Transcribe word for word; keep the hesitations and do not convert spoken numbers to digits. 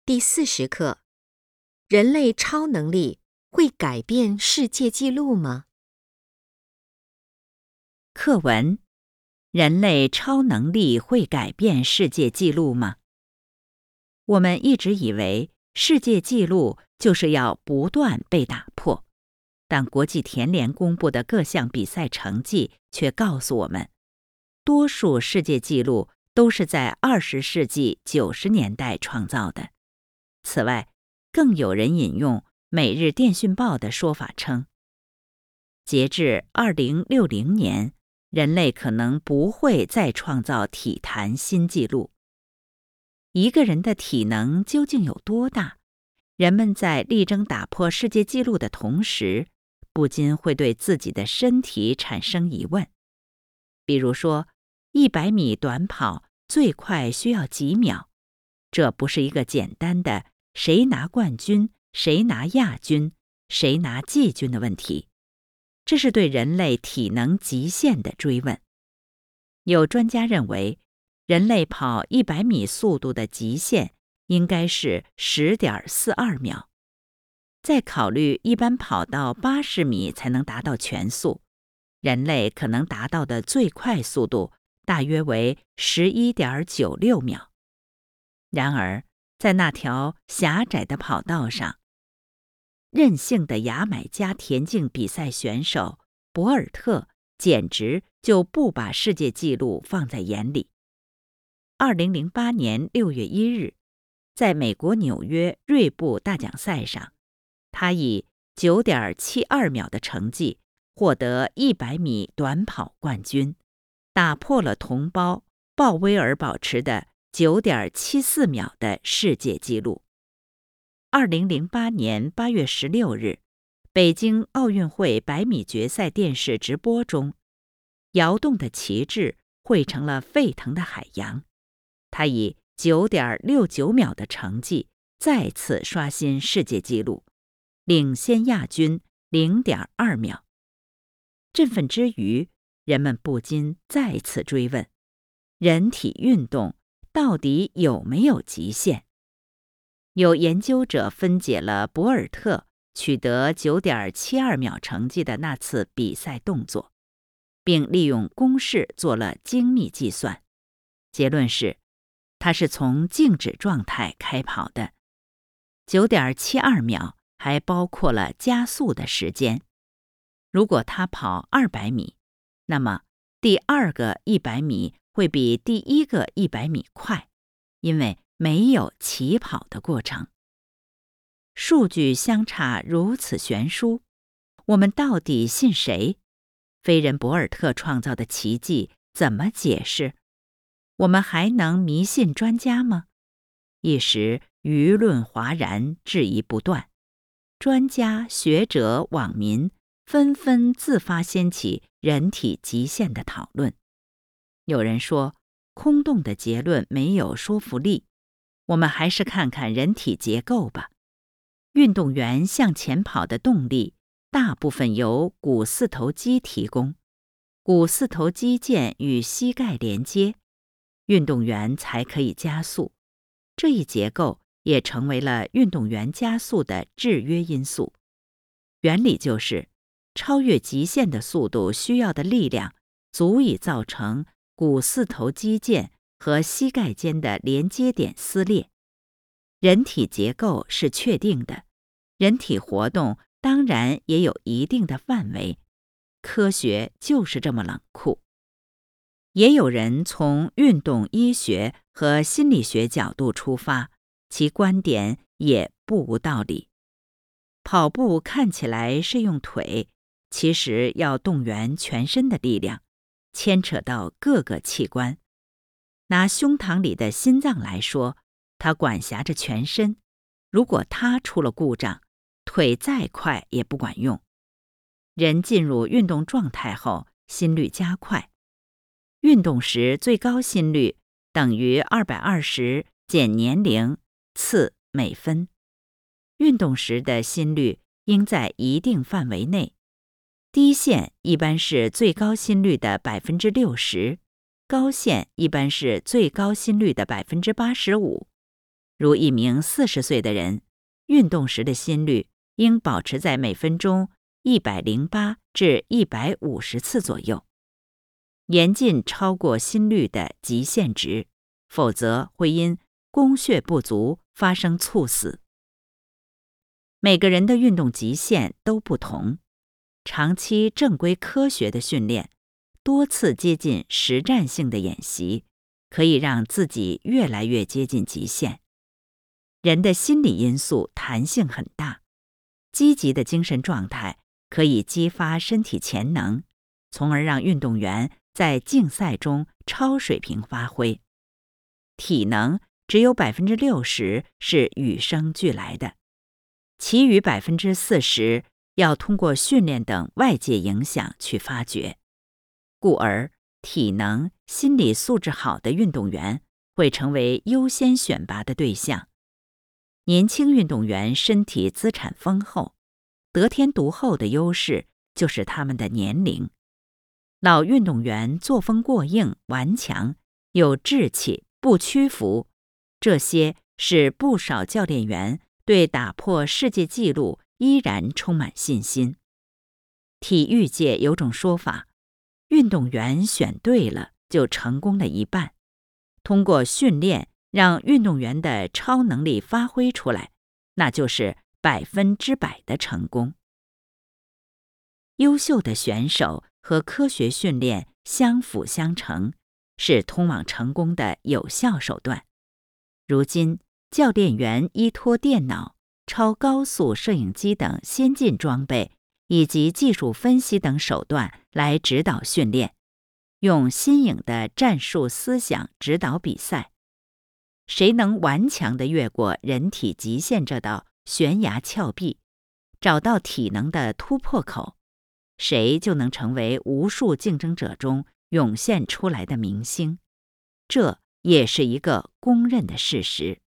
第四十课：人类超能力会改变世界纪录吗？ 课文：人类超能力会改变世界纪录吗？我们一直以为世界纪录就是要不断被打破，但国际田联公布的各项比赛成绩却告诉我们，多数世界纪录都是在二十世纪九十年代创造的。此外，更有人引用《每日电讯报》的说法称，截至二零六零年，人类可能不会再创造体坛新纪录。一个人的体能究竟有多大？人们在力争打破世界纪录的同时，不禁会对自己的身体产生疑问。比如说，一百米短跑最快需要几秒？这不是一个简单的谁拿冠军、谁拿亚军、谁拿季军的问题，这是对人类体能极限的追问。有专家认为，人类跑一百米速度的极限应该是 十点四二秒。再考虑一般跑到八十米才能达到全速，人类可能达到的最快速度大约为 十一点九六秒。然而，在那条狭窄的跑道上，任性的牙买加田径比赛选手博尔特简直就不把世界纪录放在眼里。二零零八年六月一日，在美国纽约锐步大奖赛上，他以 九点七二秒的成绩获得一百米短跑冠军，打破了同胞鲍威尔保持的 九点七四秒的世界纪录。二零零八年八月十六日，北京奥运会百米决赛电视直播中，摇动的旗帜汇成了沸腾的海洋。他以 九点六九秒的成绩再次刷新世界纪录，领先亚军 零点二秒。振奋之余，人们不禁再次追问：人体运动到底有没有极限？有研究者分解了博尔特取得 九点七二秒成绩的那次比赛动作，并利用公式做了精密计算。结论是，他是从静止状态开跑的。 九点七二秒还包括了加速的时间。如果他跑二百米，那么第二个一百米会比第一个一百米快，因为没有起跑的过程。数据相差如此悬殊，我们到底信谁？飞人博尔特创造的奇迹怎么解释？我们还能迷信专家吗？一时舆论哗然，质疑不断，专家、学者、网民纷纷自发掀起人体极限的讨论。有人说，空洞的结论没有说服力，我们还是看看人体结构吧。运动员向前跑的动力大部分由股四头肌提供，股四头肌腱与膝盖连接，运动员才可以加速。这一结构也成为了运动员加速的制约因素。原理就是，超越极限的速度需要的力量足以造成股四头肌腱和膝盖间的连接点撕裂。人体结构是确定的，人体活动当然也有一定的范围。科学就是这么冷酷。也有人从运动医学和心理学角度出发，其观点也不无道理。跑步看起来是用腿，其实要动员全身的力量，牵扯到各个器官。拿胸膛里的心脏来说，它管辖着全身，如果它出了故障，腿再快也不管用。人进入运动状态后，心率加快。运动时最高心率等于二百二十减年龄次每分。运动时的心率应在一定范围内，低线一般是最高心率的 百分之六十，高线一般是最高心率的 百分之八十五。 如一名四十岁的人，运动时的心率应保持在每分钟一百零八至一百五十次左右，严禁超过心率的极限值，否则会因供血不足发生猝死。每个人的运动极限都不同，长期正规科学的训练，多次接近实战性的演习，可以让自己越来越接近极限。人的心理因素弹性很大，积极的精神状态可以激发身体潜能，从而让运动员在竞赛中超水平发挥。体能只有百分之六十是与生俱来的，其余百分之四十要通过训练等外界影响去发掘。故而，体能、心理素质好的运动员会成为优先选拔的对象。年轻运动员身体资产丰厚，得天独厚的优势就是他们的年龄。老运动员作风过硬、顽强，有志气，不屈服，这些是不少教练员对打破世界纪录依然充满信心。体育界有种说法，运动员选对了就成功了一半。通过训练让运动员的超能力发挥出来，那就是百分之百的成功。优秀的选手和科学训练相辅相成，是通往成功的有效手段。如今，教练员依托电脑、超高速摄影机等先进装备，以及技术分析等手段来指导训练，用新颖的战术思想指导比赛。谁能顽强地越过人体极限这道悬崖峭壁，找到体能的突破口，谁就能成为无数竞争者中涌现出来的明星。这也是一个公认的事实。